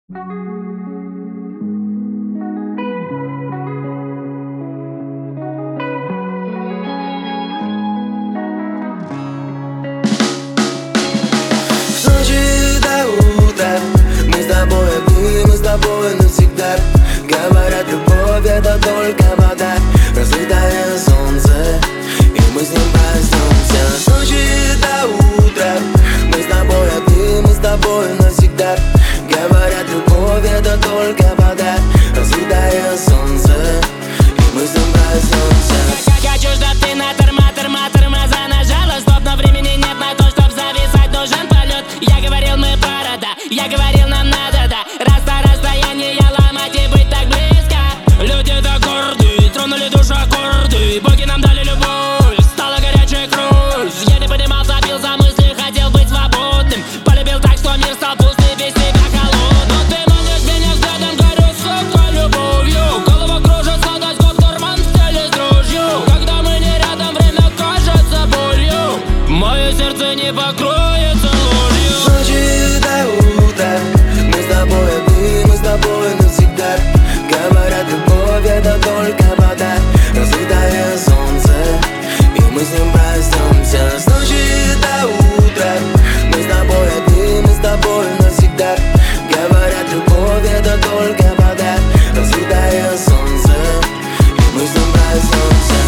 С ночи до утра мы с тобой одни, мы с тобой навсегда. Говорят, любовь это только вода, разлитое солнце, и мы с ним проснемся. С ночи до утра мы с тобой одни, мы с тобой навсегда. Говорят, любовь это только вода, разлитое солнце, и мы с ним проснемся. Я хочу, чтоб ты на тормоза нажала. Стоп, но времени нет на то, чтоб зависать, нужен полет. Я говорил, мы пара, да, я говорил, нам надо, да. Раз на расстояние ломать и быть так близко. Люди так горды, тронули душу аккорды. Боги нам дали любовь, стала горячая кровь. Я не понимал, забил за мысли, хотел быть свободным. Полюбил так, что мир стал пустым, весь себя холодным. Но ты манишь меня взглядом, горю сокой любовью. Голова кружится, дай скоп карман в теле с дрожью. Когда мы не рядом, время кажется болью. Мое сердце не покроется ложью. С ночи до утра мы с тобой одни, мы с тобой навсегда. Говорят, любовь это только вода, разлитое солнце, и мы с ним проснемся. С ночи до утра мы с тобой одни, мы с тобой навсегда. Говорят, любовь это только вода, разлитое солнце, и мы с ним проснемся.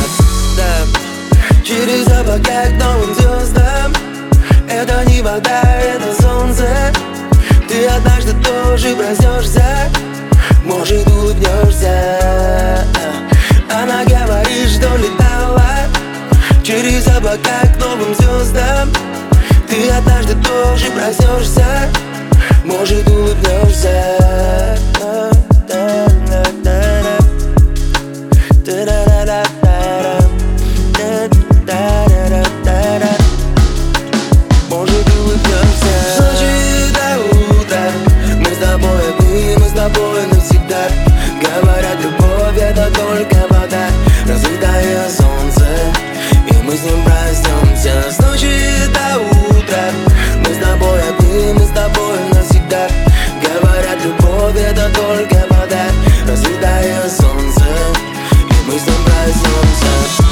Да. Через облака к новым звездам. Это не вода, это солнце. Ты однажды тоже проснешься, может улыбнешься. Она говорит, что летала через облака к новым звездам. Ты однажды тоже проснешься, может улыбнешься. Может улыбнешься. С ночи до утра мы с тобой одни, мы с тобой навсегда. Говорят, любовь это только вода, разлитое солнце, и мы с ним проснемся. С ночи до утра мы с тобой одни, мы с тобой навсегда. Говорят, любовь это только вода, разлитое солнце, и мы с ним проснемся.